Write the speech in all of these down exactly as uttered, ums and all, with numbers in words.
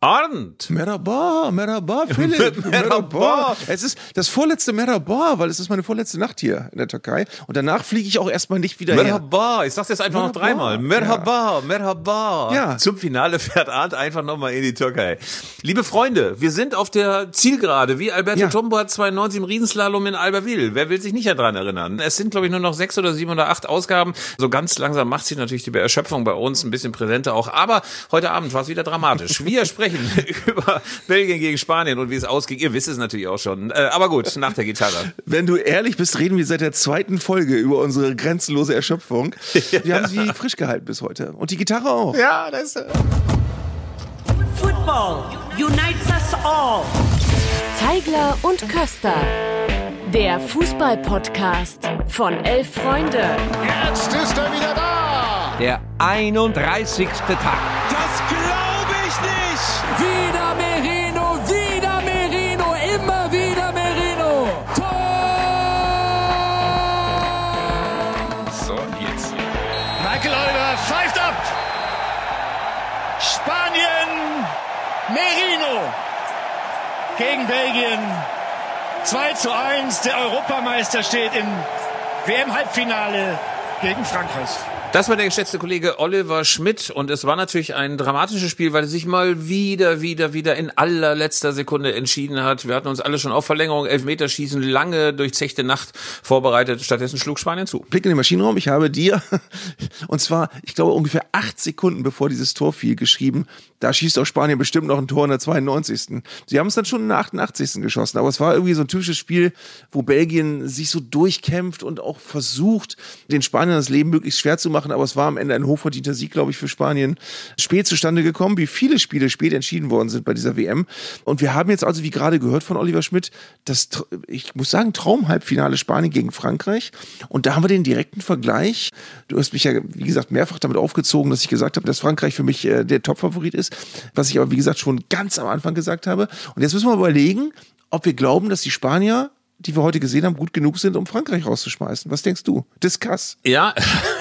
Arndt. Merhaba, Merhaba, Philipp. Merhaba. Es ist das vorletzte Merhaba, weil es ist meine vorletzte Nacht hier in der Türkei. Und danach fliege ich auch erstmal nicht wieder Merhaba. her. Ich sag's jetzt einfach Merhaba. noch dreimal. Merhaba, ja. Merhaba. Ja. Zum Finale fährt Arndt einfach nochmal in die Türkei. Liebe Freunde, wir sind auf der Zielgerade, wie Alberto ja. Tombo zweiundneunzig im Riesenslalom in Albertville. Wer will sich nicht daran erinnern? Es sind, glaube ich, nur noch sechs oder sieben oder acht Ausgaben. So ganz langsam macht sich natürlich die Erschöpfung bei uns ein bisschen präsenter auch. Aber heute Abend war es wieder dramatisch. Wir sprechen über Belgien gegen Spanien und wie es ausging. Ihr wisst es natürlich auch schon. Äh, aber gut, nach der Gitarre. Wenn du ehrlich bist, reden wir seit der zweiten Folge über unsere grenzenlose Erschöpfung. Wir ja. haben sie frisch gehalten bis heute. Und die Gitarre auch. Ja, das ist... Football unites us all. Zeigler und Köster. Der Fußball-Podcast von Elf Freunde. Jetzt ist er wieder da. Der einunddreißigste Tag. Das glaube ich nicht. Wieder Merino, wieder Merino, immer wieder Merino. Tor! So, jetzt. Michael Oliver pfeift ab. Spanien, Merino gegen Belgien. zwei zu eins. Der Europameister steht im W M-Halbfinale gegen Frankreich. Das war der geschätzte Kollege Oliver Schmidt und es war natürlich ein dramatisches Spiel, weil es sich mal wieder, wieder, wieder in allerletzter Sekunde entschieden hat. Wir hatten uns alle schon auf Verlängerung, Elfmeterschießen, lange durchzechte Nacht vorbereitet. Stattdessen schlug Spanien zu. Blick in den Maschinenraum, ich habe dir, und zwar, ich glaube, ungefähr acht Sekunden bevor dieses Tor fiel, geschrieben, da schießt auch Spanien bestimmt noch ein Tor in der zweiundneunzigsten Sie haben es dann schon in der achtundachtzigsten geschossen, aber es war irgendwie so ein typisches Spiel, wo Belgien sich so durchkämpft und auch versucht, den Spaniern das Leben möglichst schwer zu machen. Aber es war am Ende ein hochverdienter Sieg, glaube ich, für Spanien. Spät zustande gekommen, wie viele Spiele spät entschieden worden sind bei dieser W M. Und wir haben jetzt also, wie gerade gehört von Oliver Schmidt, das, ich muss sagen, Traumhalbfinale Spanien gegen Frankreich. Und da haben wir den direkten Vergleich. Du hast mich ja, wie gesagt, mehrfach damit aufgezogen, dass ich gesagt habe, dass Frankreich für mich äh, der Topfavorit ist. Was ich aber, wie gesagt, schon ganz am Anfang gesagt habe. Und jetzt müssen wir überlegen, ob wir glauben, dass die Spanier, die wir heute gesehen haben, gut genug sind, um Frankreich rauszuschmeißen. Was denkst du? Discuss. Ja,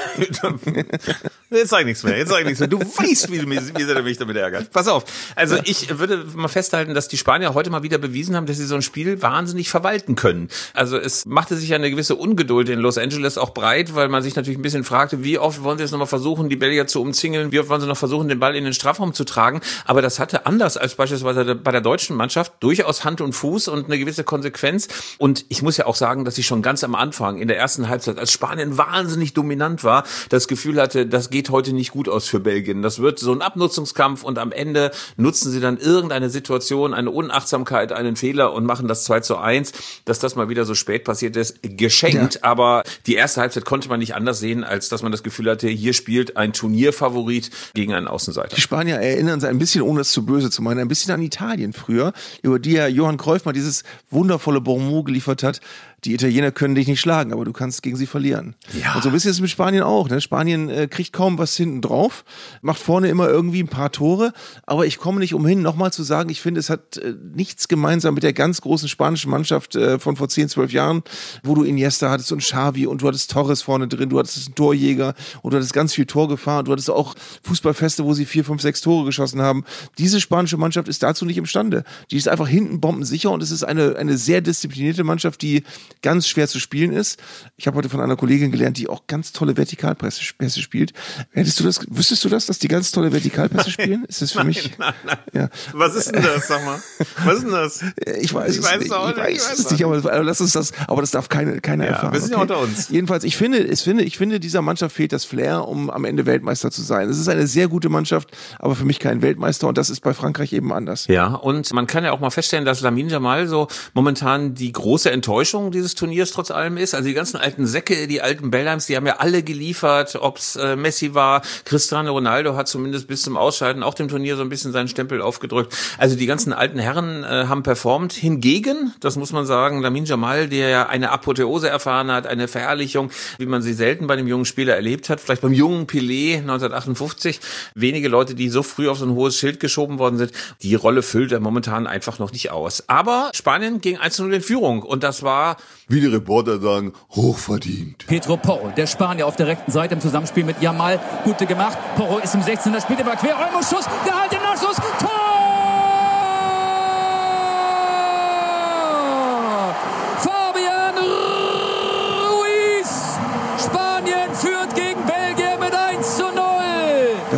jetzt sag ich nichts mehr, jetzt sag ich nichts mehr. Du weißt, wie, du mich, wie sehr du mich damit ärgert. Pass auf, also ich würde mal festhalten, dass die Spanier heute mal wieder bewiesen haben, dass sie so ein Spiel wahnsinnig verwalten können. Also es machte sich ja eine gewisse Ungeduld in Los Angeles auch breit, weil man sich natürlich ein bisschen fragte, wie oft wollen sie jetzt nochmal versuchen, die Belgier zu umzingeln, wie oft wollen sie noch versuchen, den Ball in den Strafraum zu tragen. Aber das hatte anders als beispielsweise bei der deutschen Mannschaft durchaus Hand und Fuß und eine gewisse Konsequenz. Und ich muss ja auch sagen, dass ich schon ganz am Anfang in der ersten Halbzeit, als Spanien wahnsinnig dominant war, das Gefühl hatte, das geht heute nicht gut aus für Belgien. Das wird so ein Abnutzungskampf und am Ende nutzen sie dann irgendeine Situation, eine Unachtsamkeit, einen Fehler und machen das zwei zu eins. Dass das mal wieder so spät passiert ist, geschenkt. Ja. Aber die erste Halbzeit konnte man nicht anders sehen, als dass man das Gefühl hatte, hier spielt ein Turnierfavorit gegen einen Außenseiter. Die Spanier erinnern sich ein bisschen, ohne es zu böse zu meinen, ein bisschen an Italien früher, über die ja Johann Cruyff mal dieses wundervolle Bonmot geliefert hat. Die Italiener können dich nicht schlagen, aber du kannst gegen sie verlieren. Ja. Und so ein bisschen ist es mit Spanien auch. Ne? Spanien äh, kriegt kaum was hinten drauf, macht vorne immer irgendwie ein paar Tore, aber ich komme nicht umhin, nochmal zu sagen, ich finde, es hat äh, nichts gemeinsam mit der ganz großen spanischen Mannschaft äh, von vor zehn, zwölf Jahren, wo du Iniesta hattest und Xavi und du hattest Torres vorne drin, du hattest einen Torjäger und du hattest ganz viel Torgefahr und du hattest auch Fußballfeste, wo sie vier, fünf, sechs Tore geschossen haben. Diese spanische Mannschaft ist dazu nicht imstande. Die ist einfach hinten bombensicher und es ist eine, eine sehr disziplinierte Mannschaft, die ganz schwer zu spielen ist. Ich habe heute von einer Kollegin gelernt, die auch ganz tolle Vertikalpässe spielt. Hättest du das, wüsstest du das, dass die ganz tolle Vertikalpässe spielen? Ist das für nein, mich? Nein, nein. Ja. Was ist denn das, sag mal? Was ist denn das? Ich weiß ich es weiß nicht. Auch ich nicht. weiß ich weiß es nicht, aber, aber lass uns das, aber das darf keine, keiner ja, erfahren. Wir sind okay? ja unter uns. Jedenfalls, ich finde, ich finde, ich finde, dieser Mannschaft fehlt das Flair, um am Ende Weltmeister zu sein. Es ist eine sehr gute Mannschaft, aber für mich kein Weltmeister und das ist bei Frankreich eben anders. Ja, und man kann ja auch mal feststellen, dass Lamine Yamal so momentan die große Enttäuschung dieses Turniers trotz allem ist. Also die ganzen alten Säcke, die alten Belheims, die haben ja alle geliefert, ob's äh, Messi war, Cristiano Ronaldo hat zumindest bis zum Ausscheiden auch dem Turnier so ein bisschen seinen Stempel aufgedrückt. Also die ganzen alten Herren äh, haben performt. Hingegen, das muss man sagen, Lamine Yamal, der ja eine Apotheose erfahren hat, eine Verherrlichung, wie man sie selten bei einem jungen Spieler erlebt hat, vielleicht beim jungen Pelé neunzehnhundertachtundfünfzig. Wenige Leute, die so früh auf so ein hohes Schild geschoben worden sind, die Rolle füllt er momentan einfach noch nicht aus. Aber Spanien ging eins zu null in Führung und das war, wie die Reporter sagen, hochverdient. Pedro Porro, der Spanier auf der rechten Seite im Zusammenspiel mit Yamal. Gute gemacht. Porro ist im sechzehner, spielt über quer. Olmo, Schuss, gehalten, Nachschuss, Tor!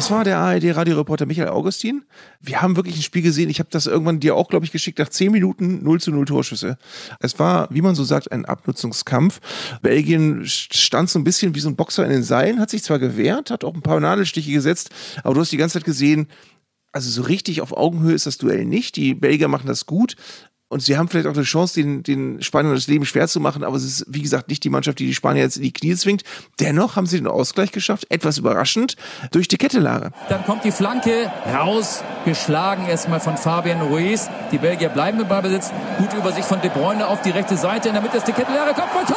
Das war der A R D-Radioreporter Michael Augustin. Wir haben wirklich ein Spiel gesehen. Ich habe das irgendwann dir auch, glaube ich, geschickt. Nach zehn Minuten null zu null Torschüsse. Es war, wie man so sagt, ein Abnutzungskampf. Belgien stand so ein bisschen wie so ein Boxer in den Seilen, hat sich zwar gewehrt, hat auch ein paar Nadelstiche gesetzt, aber du hast die ganze Zeit gesehen, also so richtig auf Augenhöhe ist das Duell nicht. Die Belgier machen das gut. Und sie haben vielleicht auch eine Chance, den, den Spaniern das Leben schwer zu machen, aber es ist, wie gesagt, nicht die Mannschaft, die die Spanier jetzt in die Knie zwingt. Dennoch haben sie den Ausgleich geschafft, etwas überraschend, durch die Kettelare. Dann kommt die Flanke rausgeschlagen erstmal von Fabian Ruiz. Die Belgier bleiben im Ballbesitz. Gute Übersicht von De Bruyne auf die rechte Seite. In der Mitte ist die Kettelare, kommt von Tor!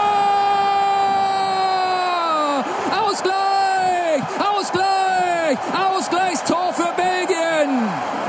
Ausgleich! Ausgleich! Ausgleichstor für Belgien!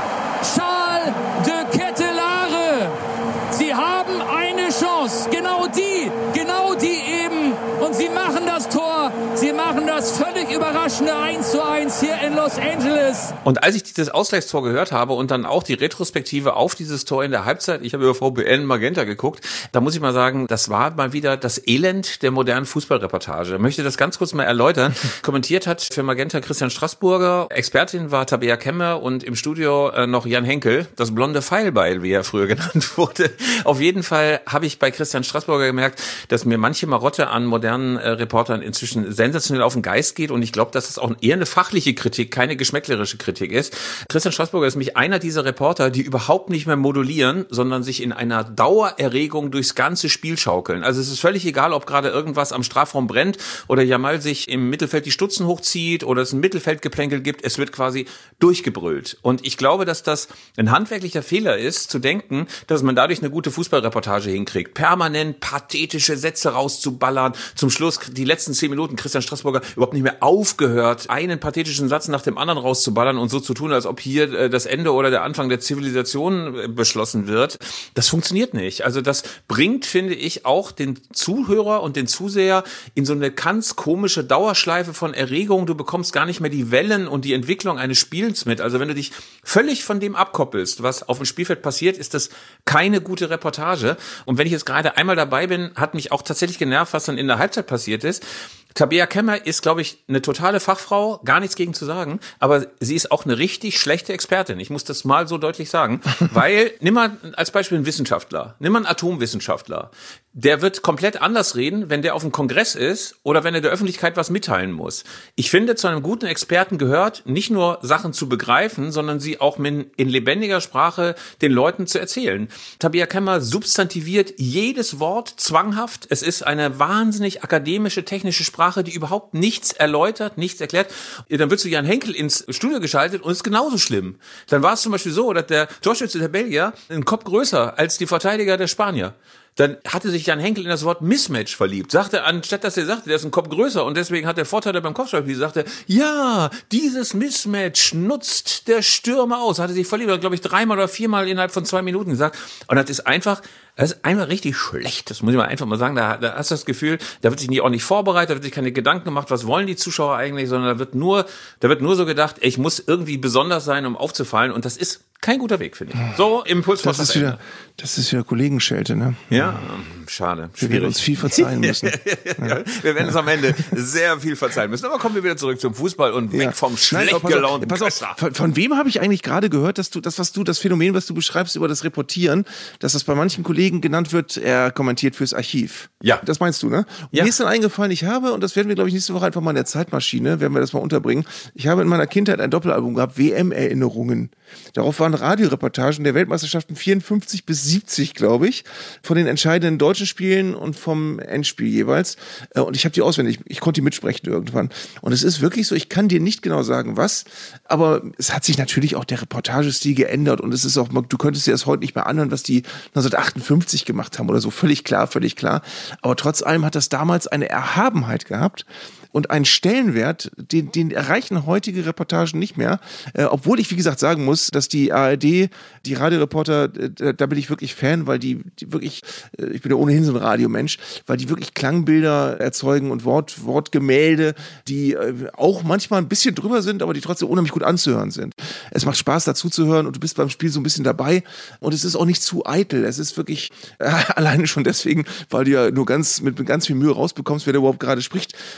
Charles de Kettelare! Sie haben eine Chance, genau die, genau die eben. Und sie machen das Tor. Sie machen das völlig überraschende eins zu eins hier in Los Angeles. Und als ich dieses Ausgleichstor gehört habe und dann auch die Retrospektive auf dieses Tor in der Halbzeit, ich habe über V P N Magenta geguckt, da muss ich mal sagen, das war mal wieder das Elend der modernen Fußballreportage. Ich möchte das ganz kurz mal erläutern. Kommentiert hat für Magenta Christian Straßburger, Expertin war Tabea Kemmer und im Studio äh, noch Jan Henkel, das blonde Pfeilbeil, wie er früher genannt wurde. Auf jeden Fall habe ich bei Christian Straßburger gemerkt, dass mir manche Marotte an modernen äh, Reportern inzwischen sensationell auf den Geist geht und ich glaube, dass es auch eher eine fachliche Kritik, keine geschmäcklerische Kritik ist. Christian Straßburger ist nämlich einer dieser Reporter, die überhaupt nicht mehr modulieren, sondern sich in einer Dauererregung durchs ganze Spiel schaukeln. Also es ist völlig egal, ob gerade irgendwas am Strafraum brennt oder Jamal sich im Mittelfeld die Stutzen hochzieht oder es ein Mittelfeldgeplänkel gibt. Es wird quasi durchgebrüllt. Und ich glaube, dass das ein handwerklicher Fehler ist, zu denken, dass man dadurch eine gute Fußballreportage hinkriegt. Permanent pathetische Sätze rauszuballern. Zum Schluss die letzten zehn Minuten Christian Straßburger überhaupt nicht mehr aufgehört, einen pathetischen Satz nach dem anderen rauszuballern und so zu tun, als ob hier äh, das Ende oder der Anfang der Zivilisation äh, beschlossen wird. Das funktioniert nicht. Also das bringt, finde ich, auch den Zuhörer und den Zuseher in so eine ganz komische Dauerschleife von Erregung. Du bekommst gar nicht mehr die Wellen und die Entwicklung eines Spiels mit. Also wenn du dich völlig von dem abkoppelst, was auf dem Spielfeld passiert, ist das keine gute Reportage. Und wenn ich jetzt gerade einmal dabei bin, hat mich auch tatsächlich genervt, was dann in der Halbzeit passiert ist. Tabea Kemmer ist, glaube ich, eine totale Fachfrau, gar nichts gegen zu sagen, aber sie ist auch eine richtig schlechte Expertin. Ich muss das mal so deutlich sagen, weil, nimm mal als Beispiel einen Wissenschaftler, nimm mal einen Atomwissenschaftler. Der wird komplett anders reden, wenn der auf dem Kongress ist oder wenn er der Öffentlichkeit was mitteilen muss. Ich finde, zu einem guten Experten gehört, nicht nur Sachen zu begreifen, sondern sie auch in lebendiger Sprache den Leuten zu erzählen. Tabea Kemmer substantiviert jedes Wort zwanghaft. Es ist eine wahnsinnig akademische, technische Sprache, die überhaupt nichts erläutert, nichts erklärt. Dann wird zu Jan Henkel ins Studio geschaltet und ist genauso schlimm. Dann war es zum Beispiel so, dass der Torschütze der Belgier einen Kopf größer als die Verteidiger der Spanier. Dann hatte sich Jan Henkel in das Wort Mismatch verliebt. Sagte, anstatt dass er sagte, der ist ein Kopf größer und deswegen hat er Vorteile beim Kopfballspiel, sagte, ja, dieses Mismatch nutzt der Stürmer aus. Hatte sich verliebt, glaube ich, dreimal oder viermal innerhalb von zwei Minuten gesagt. Und das ist einfach, das ist einfach richtig schlecht. Das muss ich mal einfach mal sagen. Da, da hast du das Gefühl, da wird sich nicht ordentlich vorbereitet, da wird sich keine Gedanken gemacht, was wollen die Zuschauer eigentlich, sondern da wird nur, da wird nur so gedacht, ich muss irgendwie besonders sein, um aufzufallen. Und das ist kein guter Weg, finde ich. So, Impuls. Das ist wieder, das ist wieder Kollegenschelte, ne? Ja, schade. Wir werden uns viel verzeihen müssen. Ja. Wir werden uns am Ende sehr viel verzeihen müssen. Aber kommen wir wieder zurück zum Fußball und weg Ja. vom schlecht Nein, pass auf, gelaunten pass auf, von, von wem habe ich eigentlich gerade gehört, dass du das, was du, das Phänomen, was du beschreibst über das Reportieren, dass das bei manchen Kollegen genannt wird, er kommentiert fürs Archiv. Ja. Das meinst du, ne? Und Ja. mir ist dann eingefallen, ich habe, und das werden wir, glaube ich, nächste Woche einfach mal in der Zeitmaschine, werden wir das mal unterbringen, ich habe in meiner Kindheit ein Doppelalbum gehabt, W M-Erinnerungen. Darauf waren Radioreportagen der Weltmeisterschaften vierundfünfzig bis siebzig, glaube ich, von den entscheidenden deutschen Spielen und vom Endspiel jeweils. Und ich habe die auswendig, ich konnte die mitsprechen irgendwann. Und es ist wirklich so, ich kann dir nicht genau sagen, was, aber es hat sich natürlich auch der Reportagestil geändert und es ist auch, du könntest dir das heute nicht mehr anhören, was die neunzehnhundertachtundfünfzig gemacht haben oder so, völlig klar, völlig klar. Aber trotz allem hat das damals eine Erhabenheit gehabt und einen Stellenwert, den, den erreichen heutige Reportagen nicht mehr. Äh, obwohl ich, wie gesagt, sagen muss, dass die A R D, die Radioreporter, äh, da bin ich wirklich Fan, weil die, die wirklich, äh, ich bin ja ohnehin so ein Radiomensch, weil die wirklich Klangbilder erzeugen und Wort, Wortgemälde, die äh, auch manchmal ein bisschen drüber sind, aber die trotzdem unheimlich gut anzuhören sind. Es macht Spaß, dazu zu hören und du bist beim Spiel so ein bisschen dabei und es ist auch nicht zu eitel. Es ist wirklich, äh, alleine schon deswegen, weil du ja nur ganz, mit, mit ganz viel Mühe rausbekommst, wer da überhaupt gerade spricht, ist es nicht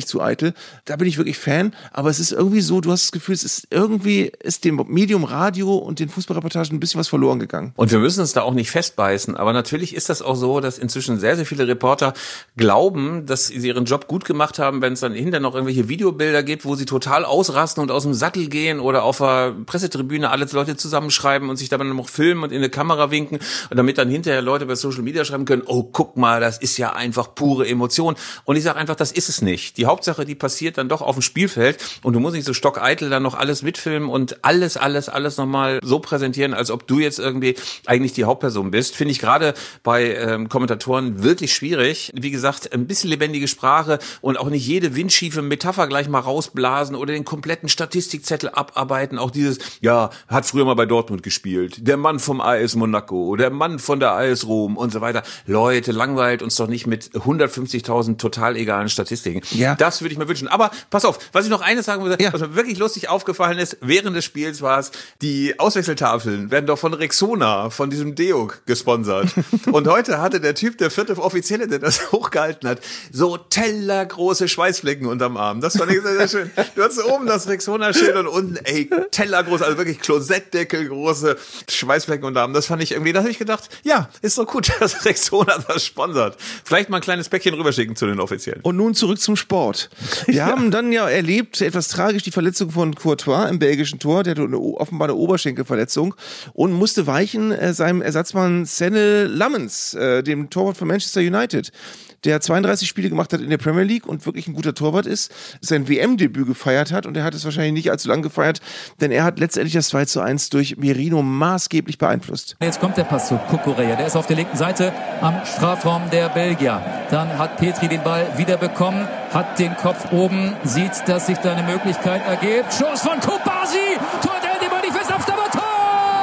zu eitel. Da bin ich wirklich Fan, aber es ist irgendwie so, du hast das Gefühl, es ist irgendwie, ist dem Medium Radio und den Fußballreportagen ein bisschen was verloren gegangen. Und wir müssen uns da auch nicht festbeißen, aber natürlich ist das auch so, dass inzwischen sehr, sehr viele Reporter glauben, dass sie ihren Job gut gemacht haben, wenn es dann hinterher noch irgendwelche Videobilder gibt, wo sie total ausrasten und aus dem Sattel gehen oder auf der Pressetribüne alle Leute zusammenschreiben und sich dann noch filmen und in eine Kamera winken und damit dann hinterher Leute bei Social Media schreiben können, oh, guck mal, das ist ja einfach pure Emotion. Und ich sage einfach, das ist es nicht. Die Hauptsache, die passiert dann doch auf dem Spielfeld und du musst nicht so stockeitel dann noch alles mitfilmen und alles, alles, alles nochmal so präsentieren, als ob du jetzt irgendwie eigentlich die Hauptperson bist. Finde ich gerade bei ähm, Kommentatoren wirklich schwierig. Wie gesagt, ein bisschen lebendige Sprache und auch nicht jede windschiefe Metapher gleich mal rausblasen oder den kompletten Statistikzettel abarbeiten. Auch dieses, ja, hat früher mal bei Dortmund gespielt. Der Mann vom A S Monaco, der Mann von der A S Rom und so weiter. Leute, langweilt uns doch nicht mit hundertfünfzigtausend total egalen Statistiken. Ja. Das würde ich mir wünschen. Aber pass auf, was ich noch eines sagen würde, ja. was mir wirklich lustig aufgefallen ist, während des Spiels war es, die Auswechseltafeln werden doch von Rexona, von diesem Deo gesponsert. Und heute hatte der Typ, der vierte Offizielle, der das hochgehalten hat, so tellergroße Schweißflecken unterm Arm. Das fand ich sehr, sehr schön. Du hast oben das Rexona-Schild und unten, ey, tellergroß, also wirklich Klosettdeckel, große Schweißflecken unterm Arm. Das fand ich irgendwie, da habe ich gedacht, ja, ist doch gut, dass Rexona das sponsert. Vielleicht mal ein kleines Päckchen rüberschicken zu den Offiziellen. Und nun zurück zum Sport. Wir ja. haben dann ja erlebt, etwas tragisch, die Verletzung von Courtois im belgischen Tor. Der hatte eine, offenbar eine Oberschenkelverletzung und musste weichen äh, seinem Ersatzmann Senne Lammens, äh, dem Torwart von Manchester United, der zweiunddreißig Spiele gemacht hat in der Premier League und wirklich ein guter Torwart ist, sein W M-Debüt gefeiert hat und er hat es wahrscheinlich nicht allzu lang gefeiert, denn er hat letztendlich das zwei zu eins durch Merino maßgeblich beeinflusst. Jetzt kommt der Pass zu Cucurella, der ist auf der linken Seite am Strafraum der Belgier. Dann hat Petri den Ball wieder bekommen, hat den Kopf oben, sieht, dass sich da eine Möglichkeit ergibt. Schuss von Kubasi, Tor der die Ball nicht fest auf, aber Tor!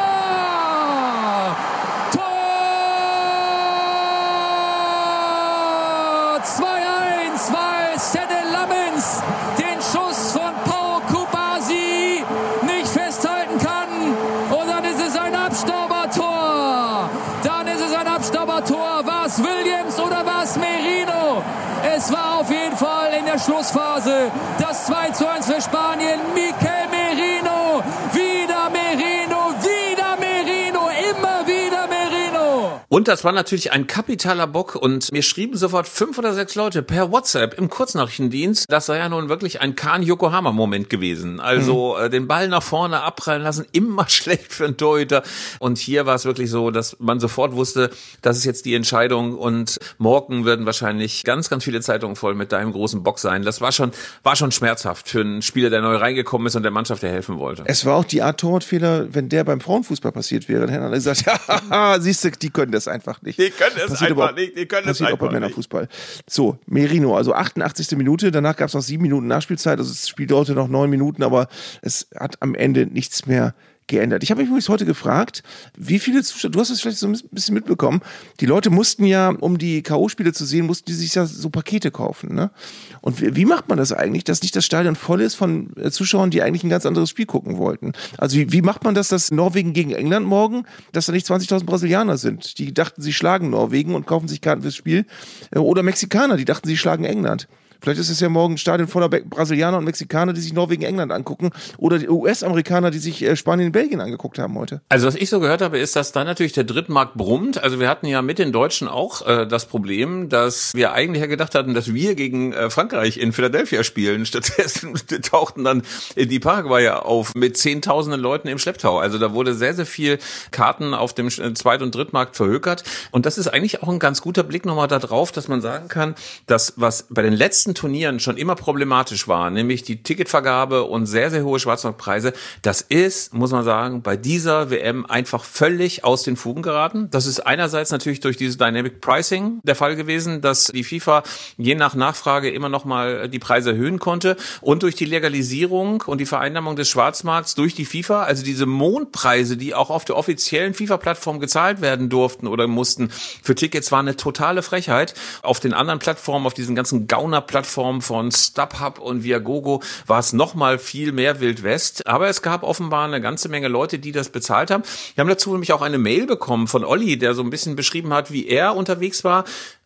zwei eins, weil Senne Lammens den Schuss von Pau Kubasi nicht festhalten kann. Und dann ist es ein Abstaubertor. Dann ist es ein Abstaubertor. War es Williams oder war es Merino? Es war auf jeden Fall in der Schlussphase das zwei zu eins für Spanien. Mikel Merino, wieder Merino, wieder Merino, immer wieder Merino. Und das war natürlich ein kapitaler Bock und mir schrieben sofort fünf oder sechs Leute per WhatsApp im Kurznachrichtendienst, das sei ja nun wirklich ein Kahn-Yokohama-Moment gewesen. Also mhm. äh, den Ball nach vorne abprallen lassen, immer schlecht für einen Torhüter. Und hier war es wirklich so, dass man sofort wusste, das ist jetzt die Entscheidung und morgen werden wahrscheinlich ganz, ganz viele Zeitungen voll mit deinem großen Bock sein. Das war schon, war schon schmerzhaft für einen Spieler, der neu reingekommen ist und der Mannschaft, der helfen wollte. Es war auch die Art Torwartfehler, wenn der beim Frauenfußball passiert wäre. Dann hätten alle gesagt, ja, siehst du, die können das einfach nicht. Die können es passiert einfach auch, nicht. Die können es passiert einfach auch beim Männerfußball. So, Merino, also achtundachtzigste Minute, danach gab es noch sieben Minuten Nachspielzeit, also das Spiel dauerte noch neun Minuten, aber es hat am Ende nichts mehr geändert. Ich habe mich übrigens heute gefragt, wie viele Zuschauer, du hast es vielleicht so ein bisschen mitbekommen, die Leute mussten ja, um die K O-Spiele zu sehen, mussten die sich ja so Pakete kaufen, ne? Und wie, wie macht man das eigentlich, dass nicht das Stadion voll ist von Zuschauern, die eigentlich ein ganz anderes Spiel gucken wollten? Also wie, wie macht man das, dass Norwegen gegen England morgen, dass da nicht zwanzigtausend Brasilianer sind, die dachten, sie schlagen Norwegen und kaufen sich Karten fürs Spiel, oder Mexikaner, die dachten, sie schlagen England? Vielleicht ist es ja morgen ein Stadion voller Brasilianer und Mexikaner, die sich Norwegen, England angucken, oder die U S-Amerikaner, die sich Spanien, Belgien angeguckt haben heute. Also was ich so gehört habe, ist, dass da natürlich der Drittmarkt brummt. Also wir hatten ja mit den Deutschen auch äh, das Problem, dass wir eigentlich ja gedacht hatten, dass wir gegen äh, Frankreich in Philadelphia spielen. Stattdessen tauchten dann die Paraguayer auf mit zehntausenden Leuten im Schlepptau. Also da wurde sehr, sehr viel Karten auf dem Zweit- und Drittmarkt verhökert. Und das ist eigentlich auch ein ganz guter Blick nochmal da drauf, dass man sagen kann, dass was bei den letzten Turnieren schon immer problematisch war, nämlich die Ticketvergabe und sehr, sehr hohe Schwarzmarktpreise. Das ist, muss man sagen, bei dieser W M einfach völlig aus den Fugen geraten. Das ist einerseits natürlich durch dieses Dynamic Pricing der Fall gewesen, dass die FIFA je nach Nachfrage immer noch mal die Preise erhöhen konnte und durch die Legalisierung und die Vereinnahmung des Schwarzmarkts durch die FIFA, also diese Mondpreise, die auch auf der offiziellen FIFA-Plattform gezahlt werden durften oder mussten für Tickets, war eine totale Frechheit. Auf den anderen Plattformen, auf diesen ganzen Gauner-Plattformen von StubHub und Viagogo war es noch mal viel mehr Wild West. Aber es gab offenbar eine ganze Menge Leute, die das bezahlt haben. Wir haben dazu nämlich auch eine Mail bekommen von Olli, der so ein bisschen beschrieben hat, wie er unterwegs war.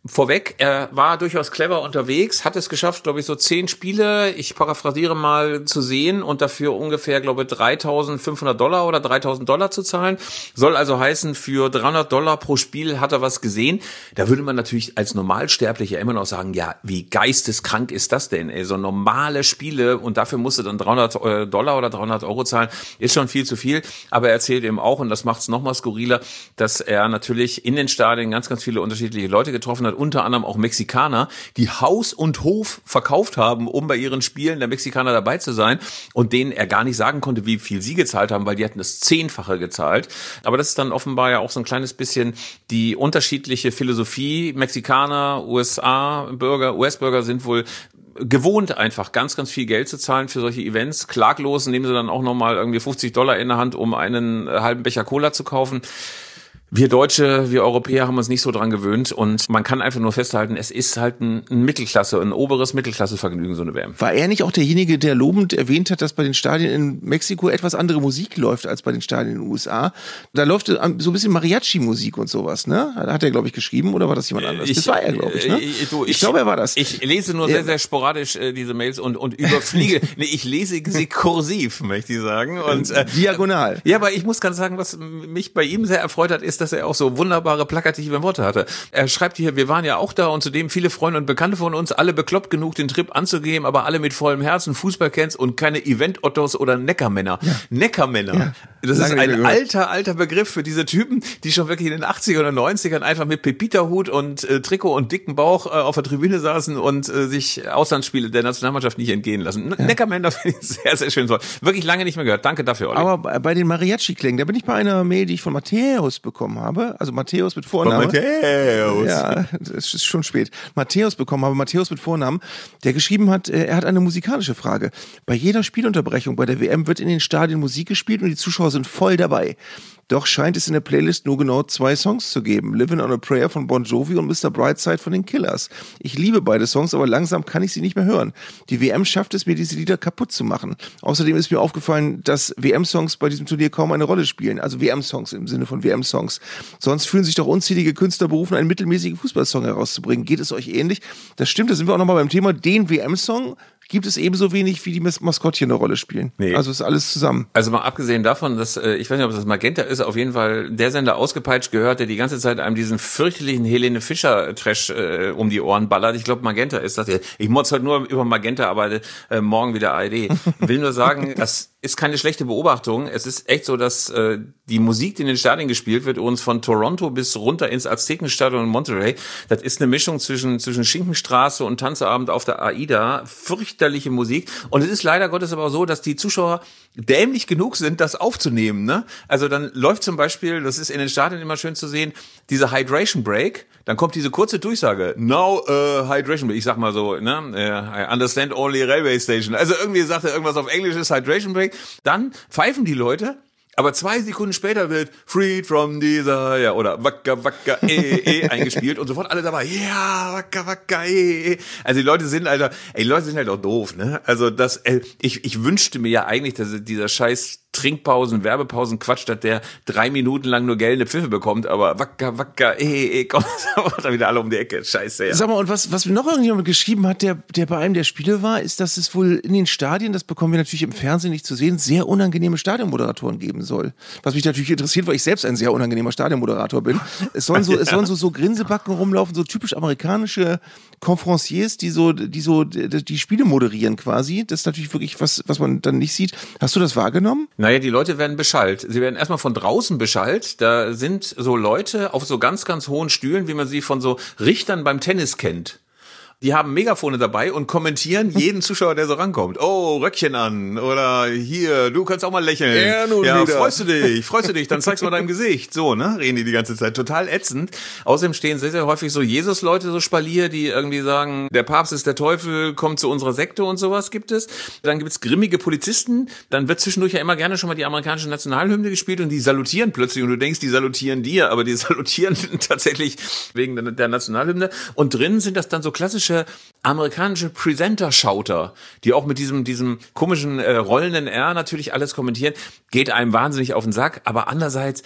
Vorweg, er war durchaus clever unterwegs, hat es geschafft, glaube ich, so zehn Spiele, ich paraphrasiere mal, zu sehen und dafür ungefähr, glaube ich, dreitausendfünfhundert Dollar oder dreitausend Dollar zu zahlen. Soll also heißen, für dreihundert Dollar pro Spiel hat er was gesehen. Da würde man natürlich als Normalsterblicher immer noch sagen, ja, wie geisteskrank ist das denn? Ey, so normale Spiele und dafür musst du dann dreihundert Dollar oder dreihundert Euro zahlen, ist schon viel zu viel. Aber er erzählt eben auch, und das macht es nochmal skurriler, dass er natürlich in den Stadien ganz, ganz viele unterschiedliche Leute getroffen hat, unter anderem auch Mexikaner, die Haus und Hof verkauft haben, um bei ihren Spielen der Mexikaner dabei zu sein und denen er gar nicht sagen konnte, wie viel sie gezahlt haben, weil die hatten das Zehnfache gezahlt. Aber das ist dann offenbar ja auch so ein kleines bisschen die unterschiedliche Philosophie. Mexikaner, U S A-Bürger, U S-Bürger sind wohl gewohnt, einfach ganz, ganz viel Geld zu zahlen für solche Events. Klaglos nehmen sie dann auch nochmal irgendwie fünfzig Dollar in der Hand, um einen halben Becher Cola zu kaufen. Wir Deutsche, wir Europäer haben uns nicht so dran gewöhnt und man kann einfach nur festhalten, es ist halt ein, ein Mittelklasse, ein oberes Mittelklasse-Vergnügen, so eine W M. War er nicht auch derjenige, der lobend erwähnt hat, dass bei den Stadien in Mexiko etwas andere Musik läuft als bei den Stadien in den U S A? Da läuft so ein bisschen Mariachi-Musik und sowas, ne? Hat er, glaube ich, geschrieben oder war das jemand anderes? Ich, das war er, glaube ich, ne? Ich, du, ich, ich glaube, er war das. Ich lese nur sehr, sehr sporadisch äh, diese Mails und, und überfliege. nee, ich lese sie kursiv, möchte ich sagen. Und, äh, Diagonal. Ja, aber ich muss ganz sagen, was mich bei ihm sehr erfreut hat, ist, dass er auch so wunderbar plakative Worte hatte. Er schreibt hier, wir waren ja auch da und zudem viele Freunde und Bekannte von uns, alle bekloppt genug, den Trip anzugehen, aber alle mit vollem Herzen, Fußballfans und keine Event-Ottos oder Neckermänner. Ja. Neckermänner. Ja. Das Lange ist ein alter, alter Begriff für diese Typen, die schon wirklich in den achtzigern oder neunzigern einfach mit Pepita-Hut und äh, Trikot und dicken Bauch äh, auf der Tribüne saßen und äh, sich Auslandsspiele der Nationalmannschaft nicht entgehen lassen. Ja. Neckermänner finde ich sehr, sehr schön. Wirklich lange nicht mehr gehört. Danke dafür, Olli. Aber bei den Mariachi-Klängen, da bin ich bei einer Mail, die ich von Matthäus bekommen habe, also Matthäus mit Vornamen. Matthäus. Ja, es ist schon spät. Matthäus bekommen habe, Matthäus mit Vornamen, der geschrieben hat, er hat eine musikalische Frage. Bei jeder Spielunterbrechung bei der W M wird in den Stadien Musik gespielt und die Zuschauer sind voll dabei. Doch scheint es in der Playlist nur genau zwei Songs zu geben. Livin' on a Prayer von Bon Jovi und Mister Brightside von den Killers. Ich liebe beide Songs, aber langsam kann ich sie nicht mehr hören. Die W M schafft es mir, diese Lieder kaputt zu machen. Außerdem ist mir aufgefallen, dass W M-Songs bei diesem Turnier kaum eine Rolle spielen. Also W M-Songs im Sinne von W M-Songs. Sonst fühlen sich doch unzählige Künstler berufen, einen mittelmäßigen Fußballsong herauszubringen. Geht es euch ähnlich? Das stimmt, da sind wir auch nochmal beim Thema. Den W M-Song gibt es ebenso wenig, wie die Maskottchen eine Rolle spielen. Nee. Also ist alles zusammen. Also mal abgesehen davon, dass, äh, ich weiß nicht, ob das Magenta ist, auf jeden Fall der Sender ausgepeitscht gehört, der die ganze Zeit einem diesen fürchterlichen Helene Fischer-Trash äh, um die Ohren ballert. Ich glaube, Magenta ist das. Ich motz halt nur über Magenta, aber äh, morgen wieder A R D. Will nur sagen, das ist keine schlechte Beobachtung. Es ist echt so, dass äh, die Musik, die in den Stadien gespielt wird, uns von Toronto bis runter ins Aztekenstadion in Monterey, das ist eine Mischung zwischen zwischen Schinkenstraße und Tanzabend auf der AIDA. Fürchterliche Musik. Und es ist leider Gottes aber auch so, dass die Zuschauer dämlich genug sind, das aufzunehmen. Ne? Also dann läuft zum Beispiel, das ist in den Stadien immer schön zu sehen, diese Hydration Break. Dann kommt diese kurze Durchsage. Now uh, Hydration Break. Ich sag mal so, ne? I understand only railway station. Also irgendwie sagt er irgendwas auf Englisch, ist Hydration Break. Dann pfeifen die Leute. Aber zwei Sekunden später wird Freed from Desire oder Wacka Wacka eh eh eingespielt und sofort alle dabei. Ja, Wacka Wacka eh eh. Also die Leute sind, Alter, ey, die Leute sind halt auch doof, ne? Also das, äh, ich ich wünschte mir ja eigentlich, dass dieser Scheiß Trinkpausen, Werbepausen Quatsch, dass der drei Minuten lang nur gelbe Pfiffe bekommt, aber Wacka Wacka eh eh, kommt da wieder alle um die Ecke. Scheiße, ja. Sag mal, und was was noch irgendjemand geschrieben hat, der der bei einem der Spiele war, ist, dass es wohl in den Stadien, das bekommen wir natürlich im Fernsehen nicht zu sehen, sehr unangenehme Stadionmoderatoren geben soll. Was mich natürlich interessiert, weil ich selbst ein sehr unangenehmer Stadionmoderator bin. Es sollen so, ja. es sollen so, so Grinsebacken rumlaufen, so typisch amerikanische Conferenciers, die so, die so, die, die Spiele moderieren quasi. Das ist natürlich wirklich was, was man dann nicht sieht. Hast du das wahrgenommen? Naja, die Leute werden beschallt. Sie werden erstmal von draußen beschallt. Da sind so Leute auf so ganz, ganz hohen Stühlen, wie man sie von so Richtern beim Tennis kennt. Die haben Megafone dabei und kommentieren jeden Zuschauer, der so rankommt. Oh, Röckchen an. Oder hier, du kannst auch mal lächeln. Ja, nun ja wieder. freust du dich, freust du dich, dann zeig's mal deinem Gesicht. So, ne, reden die die ganze Zeit. Total ätzend. Außerdem stehen sehr, sehr häufig so Jesus-Leute, so Spalier, die irgendwie sagen, der Papst ist der Teufel, kommt zu unserer Sekte und sowas gibt es. Dann gibt's grimmige Polizisten. Dann wird zwischendurch ja immer gerne schon mal die amerikanische Nationalhymne gespielt und die salutieren plötzlich. Und du denkst, die salutieren dir, aber die salutieren tatsächlich wegen der Nationalhymne. Und drin sind das dann so klassische amerikanische Presenter-Schauter, die auch mit diesem diesem komischen äh, rollenden R natürlich alles kommentieren, geht einem wahnsinnig auf den Sack, aber andererseits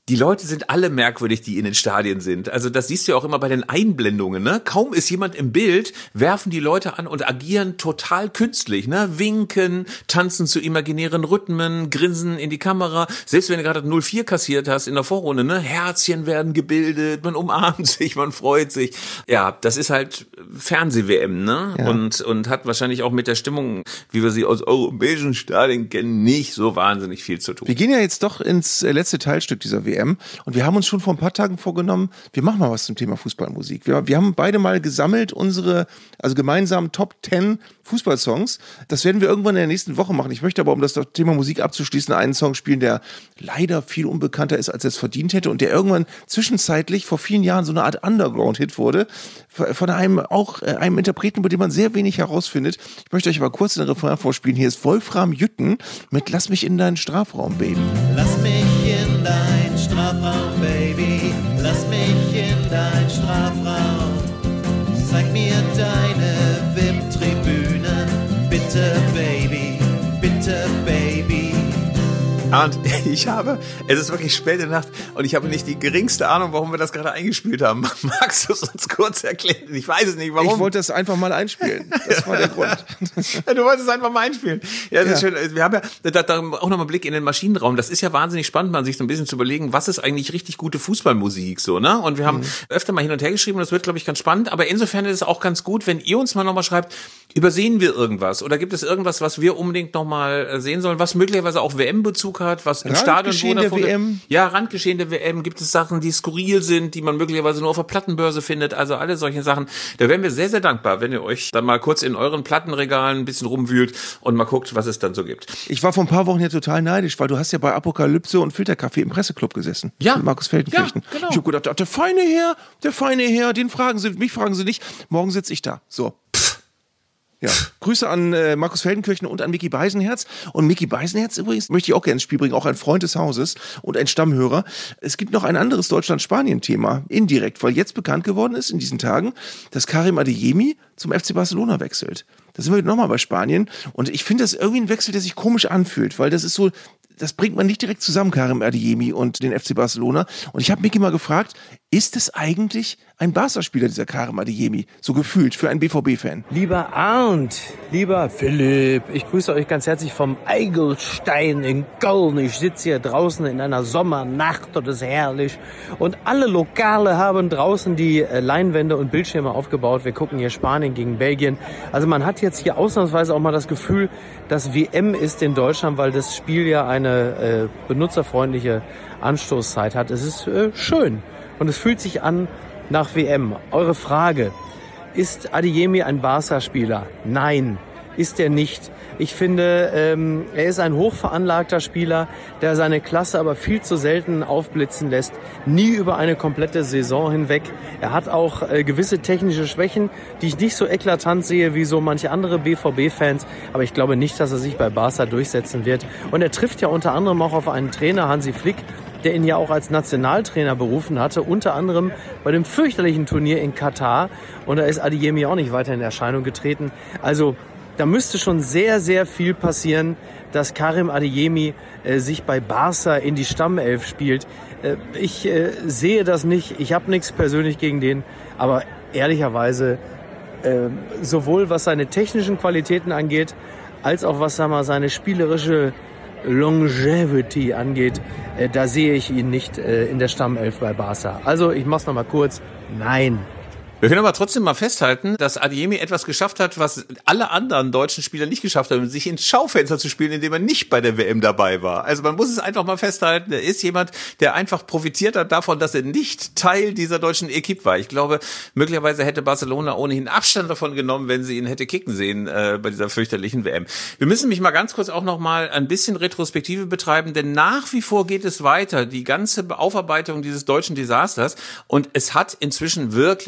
Die Leute sind alle merkwürdig, die in den Stadien sind. Also das siehst du ja auch immer bei den Einblendungen, ne? Kaum ist jemand im Bild, werfen die Leute an und agieren total künstlich, ne? Winken, tanzen zu imaginären Rhythmen, grinsen in die Kamera. Selbst wenn du gerade null vier kassiert hast in der Vorrunde, ne? Herzchen werden gebildet, man umarmt sich, man freut sich. Ja, das ist halt Fernseh-W M, ne? Ja. Und, und hat wahrscheinlich auch mit der Stimmung, wie wir sie aus europäischen Stadien kennen, nicht so wahnsinnig viel zu tun. Wir gehen ja jetzt doch ins letzte Teilstück dieser W M und wir haben uns schon vor ein paar Tagen vorgenommen, wir machen mal was zum Thema Fußballmusik. Wir, wir haben beide mal gesammelt unsere, also gemeinsam Top zehn Fußballsongs. Das werden wir irgendwann in der nächsten Woche machen. Ich möchte aber, um das Thema Musik abzuschließen, einen Song spielen, der leider viel unbekannter ist, als er es verdient hätte und der irgendwann zwischenzeitlich vor vielen Jahren so eine Art Underground-Hit wurde, von einem auch einem Interpreten, über den man sehr wenig herausfindet. Ich möchte euch aber kurz den Refrain vorspielen. Hier ist Wolfram Jütten mit Lass mich in deinen Strafraum, Baby. Lass mich in deinen Strafraum, Baby. Lass mich in deinen Strafraum. Zeig mir deine V I P-Tribünen. Bitte, Baby. Bitte, Baby. Und ich habe, es ist wirklich späte Nacht und ich habe nicht die geringste Ahnung, warum wir das gerade eingespielt haben. Magst du es uns kurz erklären? Ich weiß es nicht, warum. Ich wollte es einfach mal einspielen. Das war der Grund. Du wolltest es einfach mal einspielen. Ja, das ja. ist schön. Wir haben ja da, da auch nochmal Blick in den Maschinenraum. Das ist ja wahnsinnig spannend, man sich so ein bisschen zu überlegen, was ist eigentlich richtig gute Fußballmusik, so, ne? Und wir haben mhm. öfter mal hin und her geschrieben und das wird, glaube ich, ganz spannend. Aber insofern ist es auch ganz gut, wenn ihr uns mal nochmal schreibt, übersehen wir irgendwas? Oder gibt es irgendwas, was wir unbedingt nochmal sehen sollen, was möglicherweise auch W M-Bezug hat, was im Stadion der W M. Ja, Randgeschehen der W M. Gibt es Sachen, die skurril sind, die man möglicherweise nur auf der Plattenbörse findet, also alle solche Sachen. Da wären wir sehr, sehr dankbar, wenn ihr euch dann mal kurz in euren Plattenregalen ein bisschen rumwühlt und mal guckt, was es dann so gibt. Ich war vor ein paar Wochen ja total neidisch, weil du hast ja bei Apokalypse und Filterkaffee im Presseclub gesessen. Ja. Mit Markus Feldenkirchen. Ja, genau. Ich hab gedacht, der feine Herr, der feine Herr, den fragen Sie, mich fragen Sie nicht. Morgen sitze ich da. So. Ja. Grüße an äh, Markus Feldenkirchen und an Micky Beisenherz. Und Micky Beisenherz übrigens möchte ich auch gerne ins Spiel bringen, auch ein Freund des Hauses und ein Stammhörer. Es gibt noch ein anderes Deutschland-Spanien-Thema, indirekt, weil jetzt bekannt geworden ist in diesen Tagen, dass Karim Adeyemi zum F C Barcelona wechselt. Da sind wir nochmal bei Spanien. Und ich finde das irgendwie ein Wechsel, der sich komisch anfühlt, weil das ist so, das bringt man nicht direkt zusammen, Karim Adeyemi und den F C Barcelona. Und ich habe Micky mal gefragt, ist es eigentlich ein Barca-Spieler, dieser Karim Adeyemi, so gefühlt für einen B V B-Fan? Lieber Arndt, lieber Philipp, ich grüße euch ganz herzlich vom Eigelstein in Köln. Ich sitze hier draußen in einer Sommernacht und es ist herrlich. Und alle Lokale haben draußen die Leinwände und Bildschirme aufgebaut. Wir gucken hier Spanien gegen Belgien. Also man hat jetzt hier ausnahmsweise auch mal das Gefühl, dass W M ist in Deutschland, weil das Spiel ja eine äh, benutzerfreundliche Anstoßzeit hat. Es ist äh, schön und es fühlt sich an nach W M. Eure Frage, ist Adeyemi ein Barca-Spieler? Nein, ist er nicht. Ich finde, ähm, er ist ein hochveranlagter Spieler, der seine Klasse aber viel zu selten aufblitzen lässt. Nie über eine komplette Saison hinweg. Er hat auch äh, gewisse technische Schwächen, die ich nicht so eklatant sehe wie so manche andere B V B-Fans. Aber ich glaube nicht, dass er sich bei Barca durchsetzen wird. Und er trifft ja unter anderem auch auf einen Trainer, Hansi Flick, der ihn ja auch als Nationaltrainer berufen hatte, unter anderem bei dem fürchterlichen Turnier in Katar. Und da ist Adeyemi auch nicht weiter in Erscheinung getreten. Also da müsste schon sehr, sehr viel passieren, dass Karim Adeyemi äh, sich bei Barca in die Stammelf spielt. Äh, ich äh, sehe das nicht. Ich habe nichts persönlich gegen den. Aber ehrlicherweise, äh, sowohl was seine technischen Qualitäten angeht, als auch was sagen wir, seine spielerische Longevity angeht, äh, da sehe ich ihn nicht äh, in der Stammelf bei Barca. Also ich mach's noch mal kurz. Nein. Wir können aber trotzdem mal festhalten, dass Adeyemi etwas geschafft hat, was alle anderen deutschen Spieler nicht geschafft haben, sich ins Schaufenster zu spielen, indem er nicht bei der W M dabei war. Also man muss es einfach mal festhalten, er ist jemand, der einfach profitiert hat davon, dass er nicht Teil dieser deutschen Equipe war. Ich glaube, möglicherweise hätte Barcelona ohnehin Abstand davon genommen, wenn sie ihn hätte kicken sehen äh, bei dieser fürchterlichen W M. Wir müssen mich mal ganz kurz auch noch mal ein bisschen Retrospektive betreiben, denn nach wie vor geht es weiter, die ganze Aufarbeitung dieses deutschen Desasters, und es hat inzwischen wirklich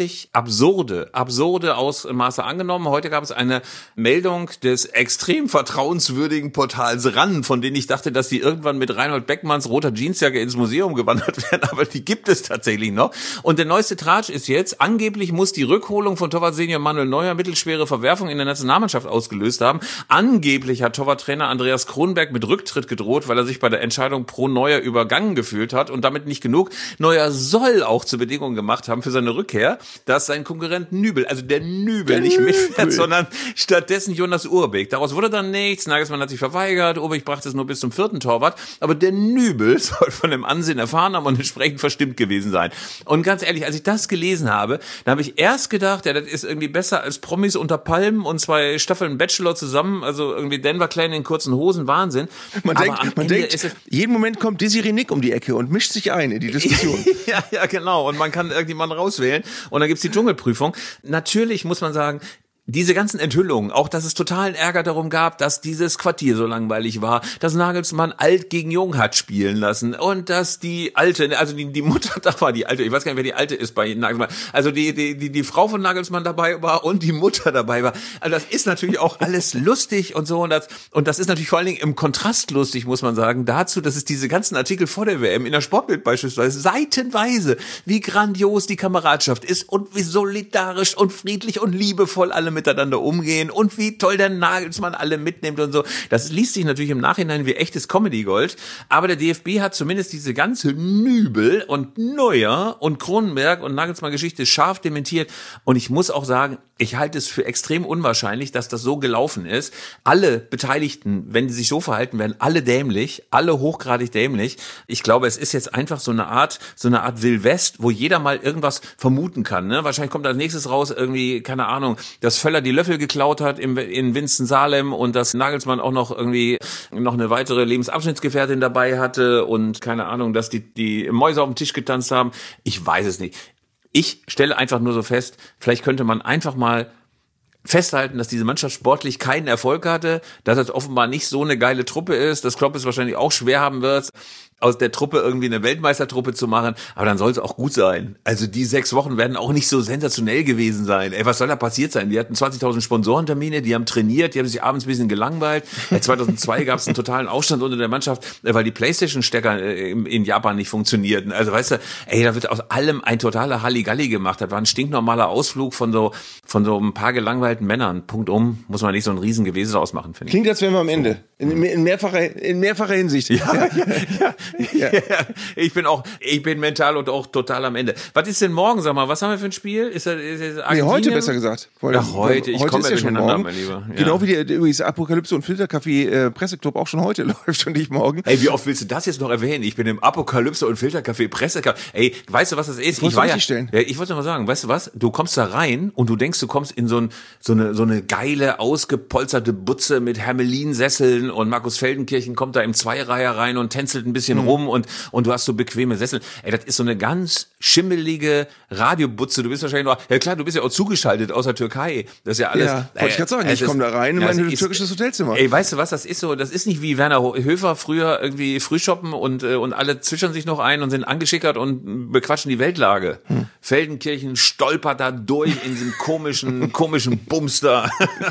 absurde, absurde Ausmaße angenommen. Heute gab es eine Meldung des extrem vertrauenswürdigen Portals RAN, von denen ich dachte, dass die irgendwann mit Reinhold Beckmanns roter Jeansjacke ins Museum gewandert werden, aber die gibt es tatsächlich noch. Und der neueste Tratsch ist jetzt, angeblich muss die Rückholung von Torwart-Senior Manuel Neuer mittelschwere Verwerfung in der Nationalmannschaft ausgelöst haben. Angeblich hat Torwarttrainer Andreas Kronberg mit Rücktritt gedroht, weil er sich bei der Entscheidung pro Neuer übergangen gefühlt hat und damit nicht genug. Neuer soll auch zur Bedingung gemacht haben für seine Rückkehr, dass sein Konkurrent Nübel, also der Nübel, der nicht mitfährt, sondern stattdessen Jonas Urbeck. Daraus wurde dann nichts. Nagelsmann hat sich verweigert. Urbeck brachte es nur bis zum vierten Torwart. Aber der Nübel soll von dem Ansehen erfahren haben und entsprechend verstimmt gewesen sein. Und ganz ehrlich, als ich das gelesen habe, da habe ich erst gedacht, ja, das ist irgendwie besser als Promis unter Palmen und zwei Staffeln Bachelor zusammen. Also irgendwie Denver Clan in kurzen Hosen. Wahnsinn. Man aber denkt, man denkt jeden Moment kommt Desiree Nick um die Ecke und mischt sich ein in die Diskussion. ja, ja, genau. Und man kann irgendjemanden rauswählen. Und dann gibt's die Dschungelprüfung. Natürlich muss man sagen, diese ganzen Enthüllungen, auch dass es totalen Ärger darum gab, dass dieses Quartier so langweilig war, dass Nagelsmann alt gegen jung hat spielen lassen und dass die Alte, also die, die Mutter da war, die Alte, ich weiß gar nicht, wer die Alte ist bei Nagelsmann, also die, die, die, die Frau von Nagelsmann dabei war und die Mutter dabei war. Also das ist natürlich auch alles lustig und so und das, und das ist natürlich vor allen Dingen im Kontrast lustig, muss man sagen, dazu, dass es diese ganzen Artikel vor der W M in der Sportbild beispielsweise seitenweise, wie grandios die Kameradschaft ist und wie solidarisch und friedlich und liebevoll alle miteinander umgehen und wie toll der Nagelsmann alle mitnimmt und so. Das liest sich natürlich im Nachhinein wie echtes Comedy-Gold, aber der D F B hat zumindest diese ganze Nübel und Neuer und Kronenberg und Nagelsmann-Geschichte scharf dementiert und ich muss auch sagen, ich halte es für extrem unwahrscheinlich, dass das so gelaufen ist. Alle Beteiligten, wenn die sich so verhalten, werden alle dämlich, alle hochgradig dämlich. Ich glaube, es ist jetzt einfach so eine Art, so eine Art Wildwest, wo jeder mal irgendwas vermuten kann. Ne? Wahrscheinlich kommt als nächstes raus irgendwie, keine Ahnung, dass Völler die Löffel geklaut hat im, in Winston-Salem und dass Nagelsmann auch noch irgendwie noch eine weitere Lebensabschnittsgefährtin dabei hatte und keine Ahnung, dass die, die Mäuse auf dem Tisch getanzt haben. Ich weiß es nicht. Ich stelle einfach nur so fest, vielleicht könnte man einfach mal festhalten, dass diese Mannschaft sportlich keinen Erfolg hatte, dass es offenbar nicht so eine geile Truppe ist, dass Klopp es wahrscheinlich auch schwer haben wird, aus der Truppe irgendwie eine Weltmeistertruppe zu machen, aber dann soll es auch gut sein. Also die sechs Wochen werden auch nicht so sensationell gewesen sein. Ey, was soll da passiert sein? Die hatten zwanzigtausend Sponsorentermine, die haben trainiert, die haben sich abends ein bisschen gelangweilt. zweitausendzwei gab es einen totalen Aufstand unter der Mannschaft, weil die Playstation-Stecker in Japan nicht funktionierten. Also weißt du, ey, da wird aus allem ein totaler Halligalli gemacht. Das war ein stinknormaler Ausflug von so von so ein paar gelangweilten Männern. Punkt um, muss man nicht so ein riesen Gewese draus machen, finde ich. Klingt, als wären wir am Ende. In, in, mehrfacher, in mehrfacher Hinsicht. Ja, ja, ja. Ja. Ja, ich bin auch, ich bin mental und auch total am Ende. Was ist denn morgen, sag mal, was haben wir für ein Spiel? Ist das, ist das nee, heute besser gesagt. Weil, Ach, heute, ich heute komme ist ja schon morgen. Mein Lieber. Ja. Genau wie der, übrigens Apokalypse und Filterkaffee äh, Presseclub auch schon heute läuft und nicht morgen. Ey, wie oft willst du das jetzt noch erwähnen? Ich bin im Apokalypse und Filterkaffee Presseclub. Ey, weißt du, was das ist? Ich, ich war ja, ja, ich wollte mal sagen, weißt du was? Du kommst da rein und du denkst, du kommst in so, ein, so eine, so eine geile, ausgepolsterte Butze mit Hermelin-Sesseln und Markus Feldenkirchen kommt da im Zweireiher rein und tänzelt ein bisschen mhm. rum und, und du hast so bequeme Sessel. Ey, das ist so eine ganz schimmelige Radiobutze. Du bist wahrscheinlich noch, ja klar, du bist ja auch zugeschaltet aus der Türkei. Das ist ja alles. Ja, wollte ich gerade sagen, ich komme da rein in mein ist, türkisches Hotelzimmer. Ey, weißt du was, das ist so, das ist nicht wie Werner Höfer früher irgendwie frühshoppen und, und alle zwischern sich noch ein und sind angeschickert und bequatschen die Weltlage. Hm. Feldenkirchen stolpert da durch in diesem komischen, komischen Bumster.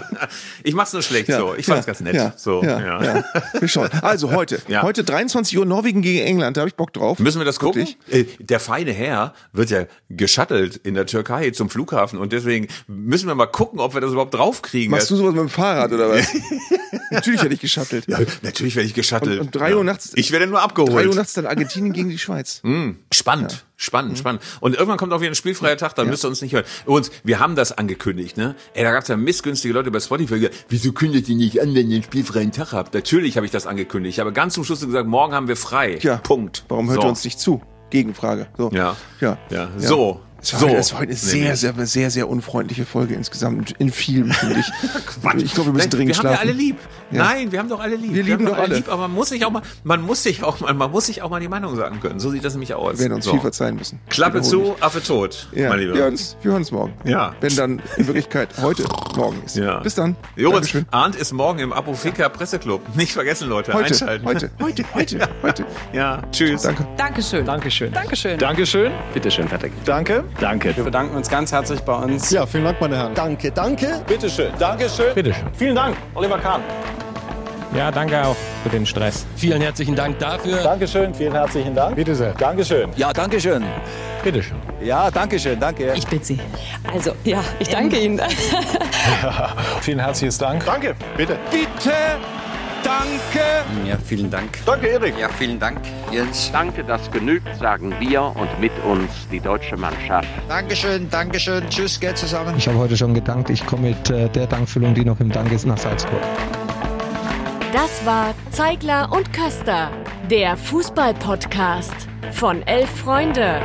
Ich mach's nur schlecht ja, so. Ich fand's ja, ganz nett. Ja, so, ja, ja. ja. Wir schauen. Also heute, ja. heute dreiundzwanzig Uhr Norwegen gegen England, da habe ich Bock drauf. Müssen wir das gucken? Wirklich? Der feine Herr wird ja geschuttelt in der Türkei zum Flughafen und deswegen müssen wir mal gucken, ob wir das überhaupt draufkriegen. Machst du sowas mit dem Fahrrad oder was? Natürlich werde ich geschuttelt. Ja, natürlich werde ich geschuttelt. Um, um drei ja. Uhr nachts. Ich werde nur abgeholt. Drei Uhr nachts dann Argentinien gegen die Schweiz. Mm, spannend. Ja. Spannend, mhm. spannend. Und irgendwann kommt auch wieder ein spielfreier Tag, dann ja. müsst ihr uns nicht hören. Übrigens, wir haben das angekündigt, ne? Ey, da gab's ja missgünstige Leute bei Spotify, die gesagt, wieso kündigt ihr nicht an, wenn ihr einen spielfreien Tag habt? Natürlich habe ich das angekündigt. Ich habe ganz zum Schluss gesagt, morgen haben wir frei. Ja. Punkt. Warum hört so. ihr uns nicht zu? Gegenfrage. So. Ja. Ja. ja. ja. So. Das war, so. heute, das war heute eine sehr, sehr, sehr, sehr, sehr unfreundliche Folge insgesamt. In vielen, finde ich. Quatsch. Ich glaube, wir müssen dringend wir schlafen. Wir haben ja alle lieb. Ja. Nein, wir haben doch alle lieb. Wir, wir lieben doch alle. Lieb, aber man muss sich auch mal, man muss sich auch mal, man muss sich auch mal die Meinung sagen können. So sieht das nämlich aus. Wir werden uns so. viel verzeihen müssen. Klappe zu, Affe tot. Ja. Mein Lieber. Wir hören uns, wir hören uns morgen. Ja. Wenn dann in Wirklichkeit heute morgen ist. Ja. Bis dann. Joris, Arndt ist morgen im Apofika Presseclub. Nicht vergessen, Leute. Heute, einschalten. Heute, heute, heute, heute. Ja. Tschüss. Danke. Dankeschön. Dankeschön. Dankeschön. Dankeschön. Bitte schön, Patrick. Danke. Danke. Wir bedanken uns ganz herzlich bei uns. Ja, vielen Dank, meine Herren. Danke, danke. Bitteschön. Dankeschön. Bitteschön. Vielen Dank, Oliver Kahn. Ja, danke auch für den Stress. Vielen herzlichen Dank dafür. Dankeschön, vielen herzlichen Dank. Bitte sehr. Dankeschön. Ja, dankeschön. Bitteschön. Ja, dankeschön, danke. Ich bitte Sie. Also, ja, ich danke Ihnen. Ja, vielen herzlichen Dank. Danke, bitte. Bitte, danke. Ja, vielen Dank. Danke, Erik. Ja, vielen Dank, Jens. Danke, das genügt, sagen wir und mit uns die deutsche Mannschaft. Dankeschön, Dankeschön. Tschüss, geht zusammen. Ich habe heute schon gedankt. Ich komme mit äh, der Dankfüllung, die noch im Dank ist, nach Salzburg. Das war Zeigler und Köster, der Fußball-Podcast von Elf Freunde.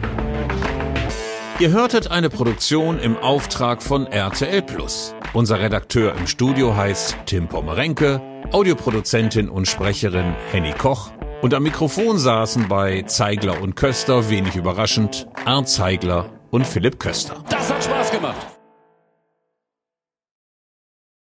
Ihr hörtet eine Produktion im Auftrag von R T L Plus. Unser Redakteur im Studio heißt Tim Pommerenke, Audioproduzentin und Sprecherin Henny Koch und am Mikrofon saßen bei Zeigler und Köster, wenig überraschend, Arndt Zeigler und Philipp Köster. Das hat Spaß gemacht.